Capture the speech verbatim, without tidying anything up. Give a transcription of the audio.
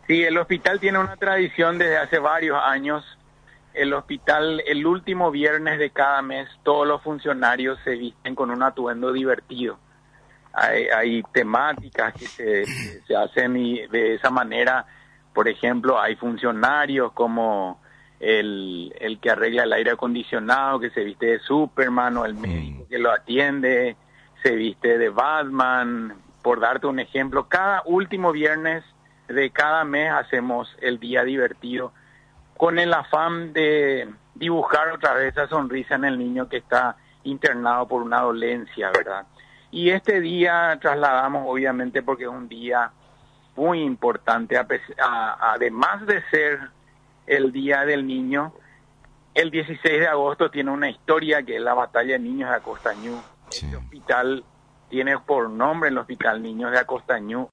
Sí, el hospital tiene una tradición desde hace varios años. El hospital, el último viernes de cada mes, todos los funcionarios se visten con un atuendo divertido. Hay, hay temáticas que se, que se hacen y de esa manera, por ejemplo, hay funcionarios como el, el que arregla el aire acondicionado, que se viste de Superman, o el médico que lo atiende, se viste de Batman, por darte un ejemplo. Cada último viernes de cada mes hacemos el día divertido, con el afán de dibujar otra vez esa sonrisa en el niño que está internado por una dolencia, ¿verdad? Y este día trasladamos, obviamente, porque es un día muy importante, a, a, además de ser el Día del Niño, el dieciséis de agosto tiene una historia que es la Batalla de Niños de Acostañú. Sí. Este hospital tiene por nombre el Hospital Niños de Acostañú,